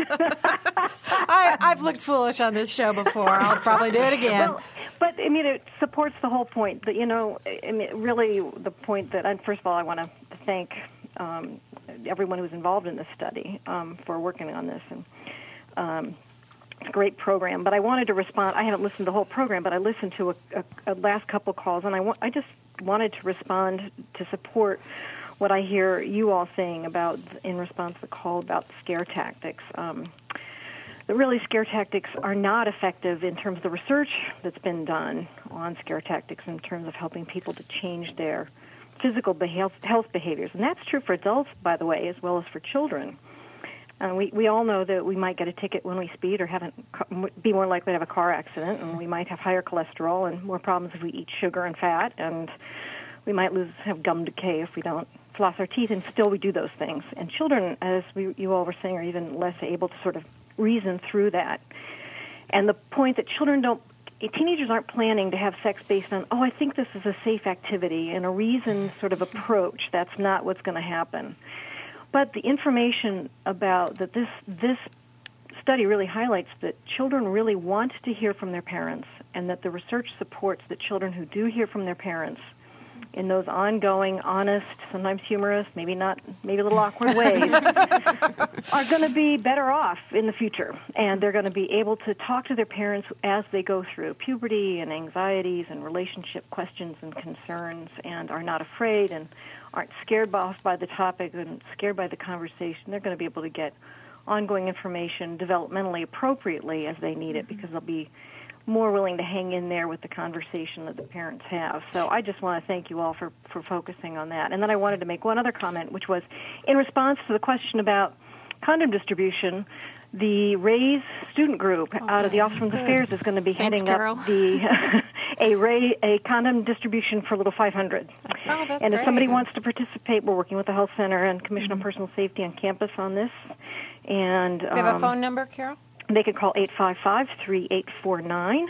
I, I've looked foolish on this show before. I'll probably do it again. Well, but, I mean, it supports the whole point that, you know, I mean, really the point that, and first of all, I want to thank um, everyone who was involved in this study um, for working on this. And um, it's a great program. But I wanted to respond. I haven't listened to the whole program, but I listened to a, a, a last couple calls, and I, wa- I just wanted to respond to support what I hear you all saying about, in response to the call about scare tactics. Um, that really scare tactics are not effective in terms of the research that's been done on scare tactics in terms of helping people to change their physical health, health behaviors. And that's true for adults, by the way, as well as for children. Uh, we, we all know that we might get a ticket when we speed or haven't, be more likely to have a car accident, and we might have higher cholesterol and more problems if we eat sugar and fat, and we might lose have gum decay if we don't floss our teeth, and still we do those things. And children, as we, you all were saying, are even less able to sort of reason through that. And the point that children don't, teenagers aren't planning to have sex based on, oh, I think this is a safe activity and a reasoned sort of approach. That's not what's going to happen. But the information about that this this study really highlights that children really want to hear from their parents, and that the research supports that children who do hear from their parents in those ongoing, honest, sometimes humorous, maybe not, maybe a little awkward ways, are going to be better off in the future. And they're going to be able to talk to their parents as they go through puberty and anxieties and relationship questions and concerns, and are not afraid and aren't scared off by the topic and scared by the conversation. They're going to be able to get ongoing information developmentally appropriately as they need it, because they'll be more willing to hang in there with the conversation that the parents have. So I just want to thank you all for, for focusing on that. And then I wanted to make one other comment, which was in response to the question about condom distribution, the RAISE student group okay. out of the Office of Women's Affairs is going to be Thanks, heading Carol. up the a RAISE, a condom distribution for Little five hundred. That's, oh, that's and if great. somebody wants to participate, we're working with the Health Center and Commission mm-hmm. on Personal Safety on campus on this. And do you have um, a phone number, Carol? They can call eight five five, three eight four nine,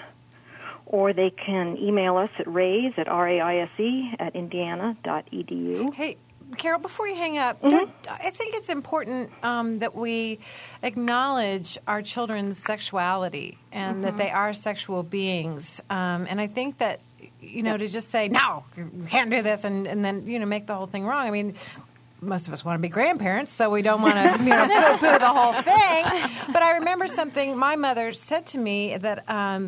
or they can email us at raise at R A I S E at indiana dot e d u. Hey, Carol, before you hang up, Mm-hmm. don't, I think it's important um, that we acknowledge our children's sexuality and mm-hmm. that they are sexual beings. Um, and I think that, you know, to just say, no, you can't do this, and, and then, you know, make the whole thing wrong. I mean, most of us want to be grandparents, so we don't want to, you know, poo-poo the whole thing. But I remember something my mother said to me that um,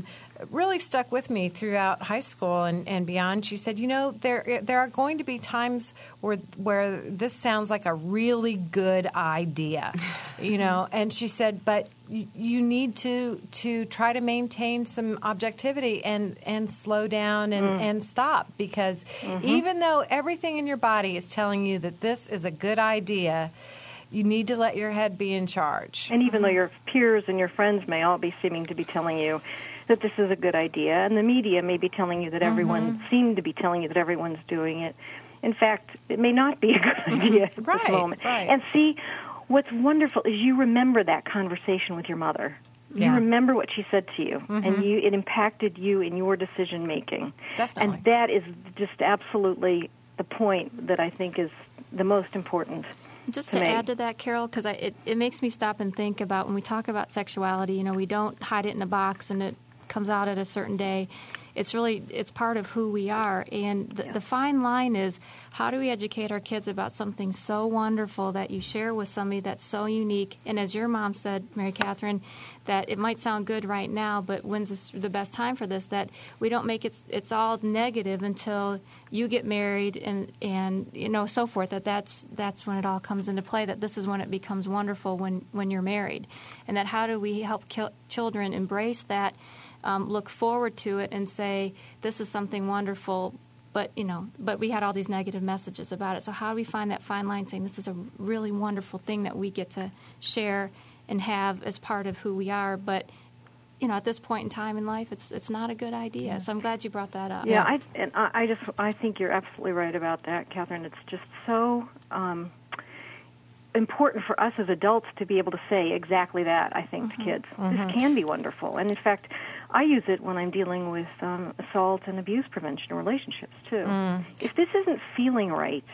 really stuck with me throughout high school and, and beyond. She said, you know, there there are going to be times where where this sounds like a really good idea, you know. And she said, but you, you need to to try to maintain some objectivity and, and slow down and, mm. and stop, because mm-hmm. even though everything in your body is telling you that this is a good idea, you need to let your head be in charge. And even though your peers and your friends may all be seeming to be telling you that this is a good idea, and the media may be telling you that mm-hmm. everyone seem to be telling you that everyone's doing it, in fact, it may not be a good idea at right, this moment. Right. And see, what's wonderful is you remember that conversation with your mother. Yeah. You remember what she said to you, mm-hmm. and you it impacted you in your decision making. Definitely. And that is just absolutely the point that I think is the most important. Just to to me. add to that, Carol, because it, it makes me stop and think about when we talk about sexuality, you know, we don't hide it in a box and it comes out at a certain day. It's really, it's part of who we are. And the, Yeah. the fine line is, how do we educate our kids about something so wonderful that you share with somebody that's so unique? And as your mom said, Mary Catherine, that it might sound good right now, but when's this, the best time for this? That we don't make it, it's all negative until you get married and, and you know, so forth, that that's, that's when it all comes into play, that this is when it becomes wonderful when, when you're married. And that how do we help ki- children embrace that, um, look forward to it and say, this is something wonderful, but, you know, but we had all these negative messages about it. So how do we find that fine line saying this is a really wonderful thing that we get to share and have as part of who we are, but you know, at this point in time in life, it's it's not a good idea. Yeah. So I'm glad you brought that up. Yeah, I and I, I just I think you're absolutely right about that, Catherine. It's just so um, important for us as adults to be able to say exactly that. I think mm-hmm. to kids, mm-hmm. this can be wonderful, and in fact, I use it when I'm dealing with um, assault and abuse prevention in relationships too. Mm. If this isn't feeling right,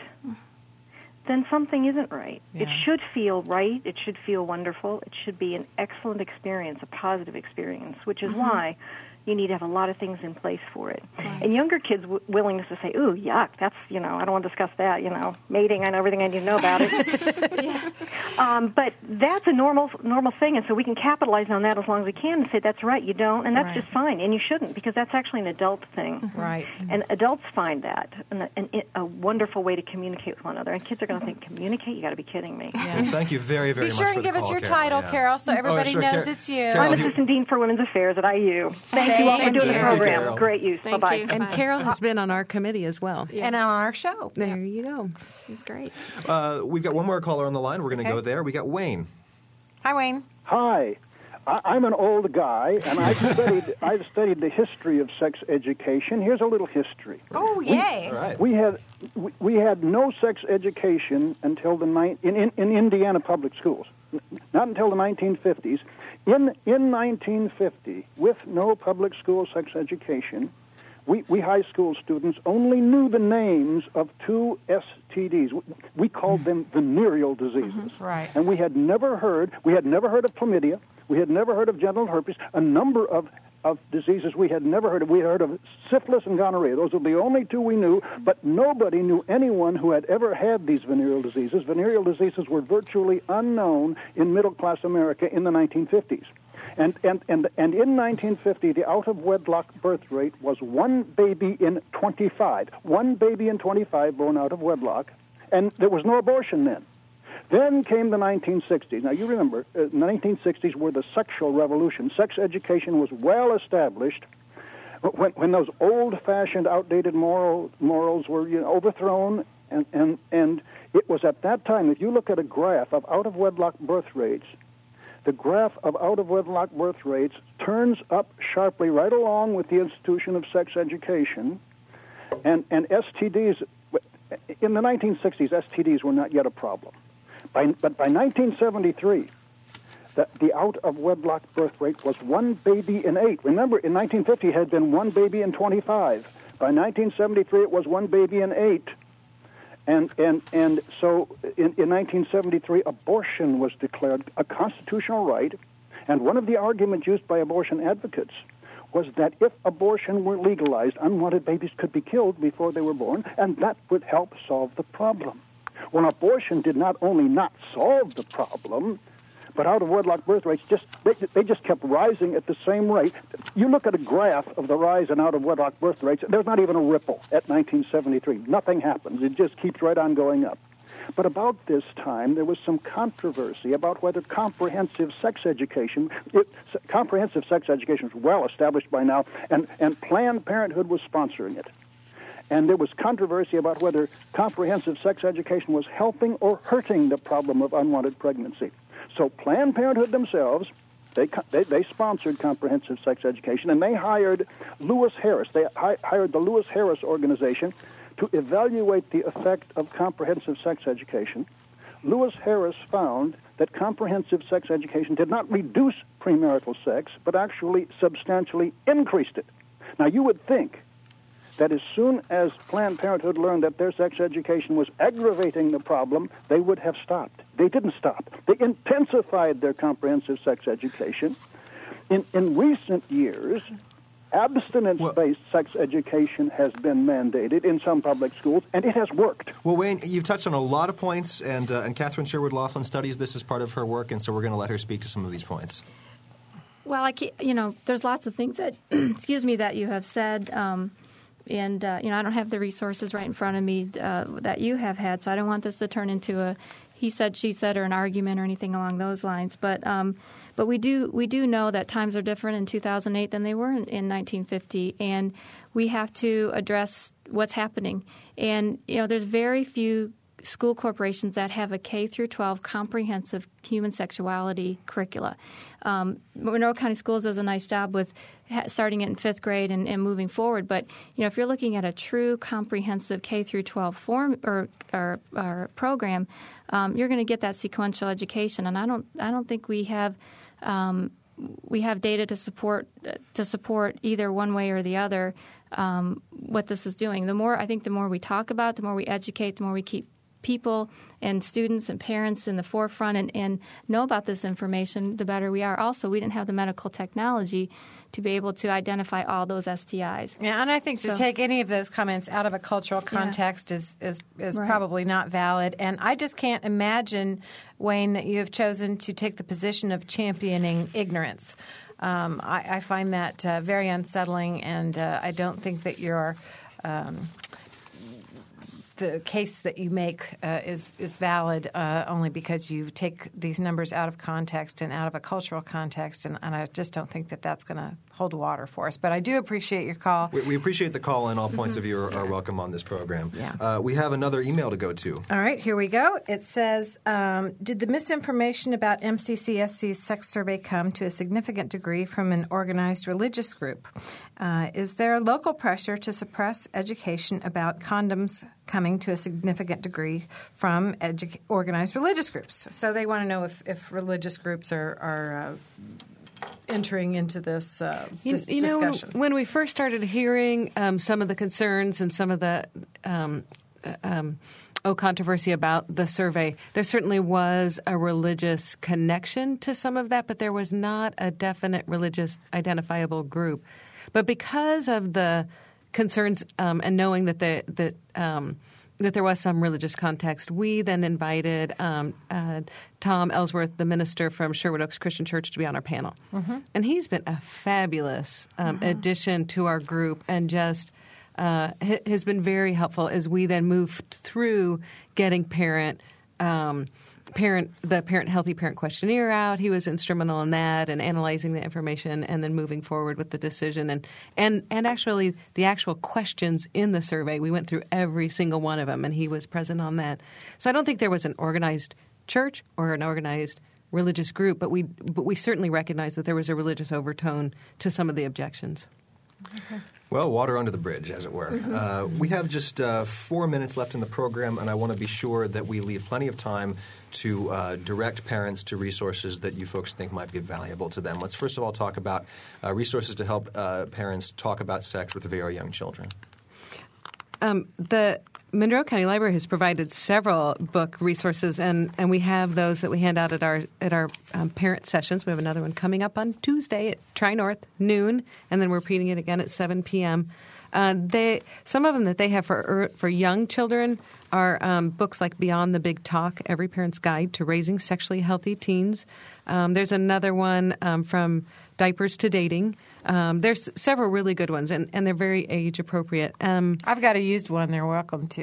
then something isn't right. Yeah. It should feel right. It should feel wonderful. It should be an excellent experience, a positive experience, which is mm-hmm. why you need to have a lot of things in place for it. Right. And younger kids' w- willingness to say, ooh, yuck, that's, you know, I don't want to discuss that, you know, mating, I know everything I need to know about it. yeah. um, but that's a normal normal thing, and so we can capitalize on that as long as we can and say, that's right, you don't, and that's right. just fine, and you shouldn't, because that's actually an adult thing. Mm-hmm. Right. And adults find that an, an, a wonderful way to communicate with one another, and kids are going to think, communicate? You got to be kidding me. Yeah. Well, thank you very, very be much sure for and the give us call, your Carol. title, Yeah. Carol, so everybody oh, sure, knows Car- it's you. Carol, I'm Assistant Dean for Women's Affairs at I U. Thank, Thank you all for doing you. the program. Carol. Great use. Thank Bye-bye. you. And Bye. Carol has been on our committee as well. Yeah. And on our show. There you go. She's great. Uh, we've got one more caller on the line. We're going to Okay. go there. We got Wayne. Hi, Wayne. Hi, I- I'm an old guy, and I've studied I've studied the history of sex education. Here's a little history. Oh, yay! All right. We had we, we had no sex education until the ni- in, in in Indiana public schools, not until the nineteen fifties. In in nineteen fifty, with no public school sex education, we we high school students only knew the names of two S T Ds. We called them venereal diseases. Mm-hmm. Right. And we had never heard, we had never heard of chlamydia, we had never heard of genital herpes, a number of, of diseases we had never heard of. We had heard of syphilis and gonorrhea. Those were the only two we knew, but nobody knew anyone who had ever had these venereal diseases. Venereal diseases were virtually unknown in middle-class America in the nineteen fifties. And, and, and, and in nineteen fifty, the out-of-wedlock birth rate was one baby in twenty-five. One baby in twenty-five born out of wedlock. And there was no abortion then. Then came the nineteen sixties. Now, you remember, uh, the nineteen sixties were the sexual revolution. Sex education was well established. When, when those old-fashioned, outdated moral, morals were you know, overthrown, and, and, and it was at that time, if you look at a graph of out-of-wedlock birth rates, the graph of out-of-wedlock birth rates turns up sharply right along with the institution of sex education. And, and S T Ds, in the nineteen sixties, S T Ds were not yet a problem. By, but by nineteen seventy-three, the, the out-of-wedlock birth rate was one baby in eight. Remember, in nineteen fifty, it had been one baby in twenty-five. By nineteen seventy-three, it was one baby in eight. And and and so in, in nineteen seventy-three, abortion was declared a constitutional right, and one of the arguments used by abortion advocates was that if abortion were legalized, unwanted babies could be killed before they were born, and that would help solve the problem. Well, abortion did not only not solve the problem, but out-of-wedlock birth rates just they, they just kept rising at the same rate. You look at a graph of the rise in out-of-wedlock birth rates, there's not even a ripple at nineteen seventy-three. Nothing happens. It just keeps right on going up. But about this time, there was some controversy about whether comprehensive sex education, it, comprehensive sex education was well established by now, and, and Planned Parenthood was sponsoring it. And there was controversy about whether comprehensive sex education was helping or hurting the problem of unwanted pregnancy. So Planned Parenthood themselves, they, they, they sponsored comprehensive sex education, and they hired Lewis Harris. They hi- hired the Lewis Harris Organization to evaluate the effect of comprehensive sex education. Lewis Harris found that comprehensive sex education did not reduce premarital sex, but actually substantially increased it. Now, you would think that as soon as Planned Parenthood learned that their sex education was aggravating the problem, they would have stopped. They didn't stop. They intensified their comprehensive sex education. In, in recent years, abstinence-based well, sex education has been mandated in some public schools, and it has worked. Well, Wayne, you've touched on a lot of points, and uh, and Catherine Sherwood Laughlin studies this as part of her work, and so we're going to let her speak to some of these points. Well, I can't, you know, there's lots of things that, excuse me, that you have said, um, and uh, you know, I don't have the resources right in front of me uh, that you have had, so I don't want this to turn into a he said, she said, or an argument or anything along those lines. But um, but we do we do know that times are different in two thousand eight than they were in, in nineteen fifty, and we have to address what's happening. And you know, there's very few school corporations that have a K through twelve comprehensive human sexuality curricula. Um, Monroe County Schools does a nice job with ha- starting it in fifth grade and, and moving forward. But you know, if you're looking at a true comprehensive K through twelve form or, or, or program, um, you're going to get that sequential education. And I don't I don't think we have um, we have data to support to support either one way or the other um, what this is doing. The more I think, the more we talk about, the more we educate, the more we keep people and students and parents in the forefront and, and know about this information, the better we are. Also, we didn't have the medical technology to be able to identify all those S T Is. Yeah, and I think to so, take any of those comments out of a cultural context yeah. is is, is right. probably not valid. And I just can't imagine, Wayne, that you have chosen to take the position of championing ignorance. Um, I, I find that uh, very unsettling, and uh, I don't think that you're um, the case that you make uh, is is valid uh, only because you take these numbers out of context and out of a cultural context, and, and I just don't think that that's going to hold water for us. But I do appreciate your call. We, we appreciate the call, and all points mm-hmm. of view are, are welcome on this program. Yeah. Uh, we have another email to go to. All right, here we go. It says, um, did the misinformation about M C C S C's sex survey come to a significant degree from an organized religious group? Uh, is there local pressure to suppress education about condoms coming to a significant degree from edu- organized religious groups? So they want to know if, if religious groups are, are uh, entering into this uh, dis- you, you know, discussion. When we first started hearing um, some of the concerns and some of the um, um, oh controversy about the survey, there certainly was a religious connection to some of that, but there was not a definite religious identifiable group. But because of the concerns um, and knowing that the that um, that there was some religious context, we then invited um, uh, Tom Ellsworth, the minister from Sherwood Oaks Christian Church, to be on our panel. Mm-hmm. And he's been a fabulous um, mm-hmm. addition to our group, and just uh, has been very helpful as we then moved through getting parent. Um, Parent, the parent healthy parent questionnaire out. He was instrumental in that and analyzing the information and then moving forward with the decision and and and actually the actual questions in the survey. We went through every single one of them, and he was present on that. So I don't think there was an organized church or an organized religious group, but we but we certainly recognized that there was a religious overtone to some of the objections. Okay. Well, water under the bridge, as it were. Mm-hmm. Uh, we have just uh, four minutes left in the program, and I want to be sure that we leave plenty of time to uh, direct parents to resources that you folks think might be valuable to them. Let's first of all talk about uh, resources to help uh, parents talk about sex with very young children. Um, the Monroe County Library has provided several book resources, and, and we have those that we hand out at our at our um, parent sessions. We have another one coming up on Tuesday at Tri North, noon, and then we're repeating it again at seven p.m. Uh, they some of them that they have for er, for young children are um, books like Beyond the Big Talk: Every Parent's Guide to Raising Sexually Healthy Teens. Um, there's another one um, from Diapers to Dating. Um, there's several really good ones, and, and they're very age appropriate. Um, I've got a used one. They're welcome to.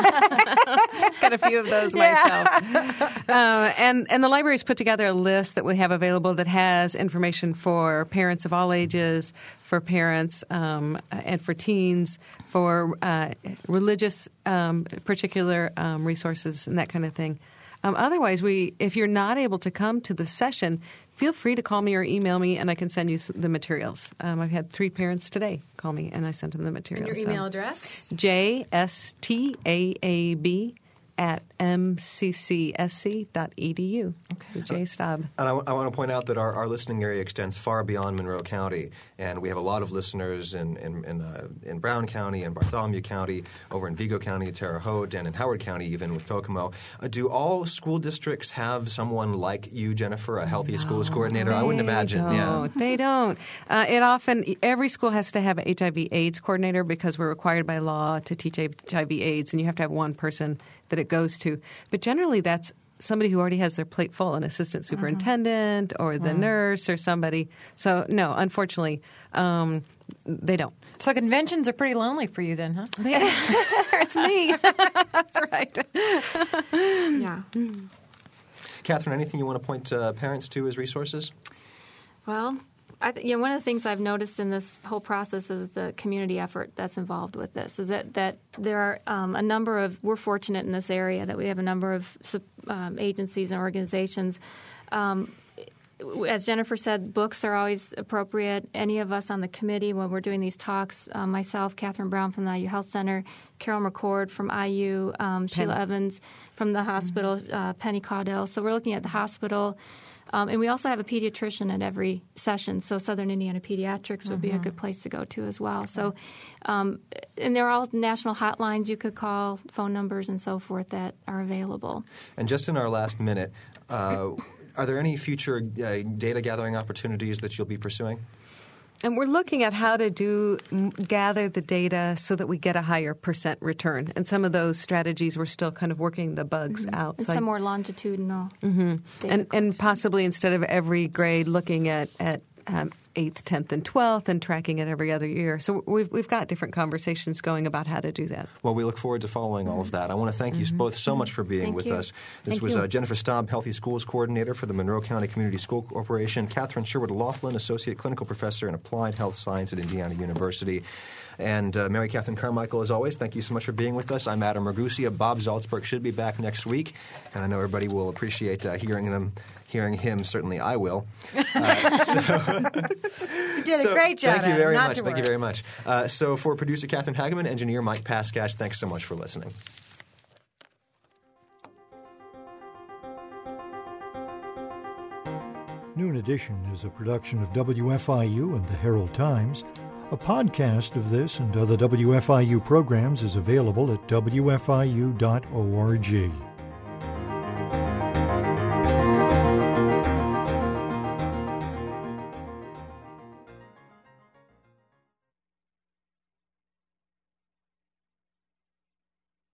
got a few of those myself. Uh, and and the library's put together a list that we have available that has information for parents of all ages, for parents um, and for teens, for uh, religious um, particular um, resources and that kind of thing. Um, otherwise, we if you're not able to come to the session, feel free to call me or email me, and I can send you the materials. Um, I've had three parents today call me, and I sent them the materials. And your email so. address? J S T A A B at m c c s c dot e d u. Okay. J Staub. And I, w- I want to point out that our, our listening area extends far beyond Monroe County, and we have a lot of listeners in in in, uh, in Brown County and Bartholomew County, over in Vigo County, Terre Haute, and in Howard County, even with Kokomo. Uh, do all school districts have someone like you, Jennifer, a Healthy no, Schools coordinator? I wouldn't imagine. Don't. Yeah, they don't. Uh, it often every school has to have an H I V AIDS coordinator because we're required by law to teach H I V AIDS, and you have to have one person that it goes to. But generally, that's somebody who already has their plate full, an assistant superintendent uh-huh. or the uh-huh. nurse or somebody. So, no, unfortunately, um, they don't. So conventions are pretty lonely for you then, huh? It's me. That's right. Yeah. Catherine, anything you want to point uh, parents to as resources? Well, I th- you know, one of the things I've noticed in this whole process is the community effort that's involved with this. Is that, that there are um, a number of – we're fortunate in this area that we have a number of um, agencies and organizations. Um, as Jennifer said, books are always appropriate. Any of us on the committee when we're doing these talks, uh, myself, Catherine Brown from the I U Health Center, Carol McCord from I U, um, Sheila Evans from the hospital, uh, Penny Caudell. So we're looking at the hospital. Um, and we also have a pediatrician at every session, so Southern Indiana Pediatrics would mm-hmm. be a good place to go to as well. Okay. So, um, and there are all national hotlines you could call, phone numbers and so forth that are available. And just in our last minute, uh, are there any future uh, data gathering opportunities that you'll be pursuing? And we're looking at how to do gather the data so that we get a higher percent return. And some of those strategies, we're still kind of working the bugs mm-hmm. out. And so some I, more longitudinal mm-hmm. data and, and possibly instead of every grade looking at, at um, eighth, tenth, and twelfth and tracking it every other year. So we've, we've got different conversations going about how to do that. Well, we look forward to following all of that. I want to thank you mm-hmm. both so much for being thank with you. us. This Thank was you. uh, Jennifer Staub, Healthy Schools Coordinator for the Monroe County Community School Corporation, Catherine Sherwood Laughlin, Associate Clinical Professor in Applied Health Science at Indiana University, and uh, Mary Catherine Carmichael, as always. Thank you so much for being with us. I'm Adam Ragusia. Bob Zaltzberg should be back next week, and I know everybody will appreciate uh, hearing them. Hearing him, certainly I will. Uh, so, you did so, a great job. Thank you very Not much. Thank you very much. Uh, so for producer Catherine Hageman, engineer Mike Pascash, thanks so much for listening. Noon Edition is a production of W F I U and the Herald Times. A podcast of this and other W F I U programs is available at w f i u dot org.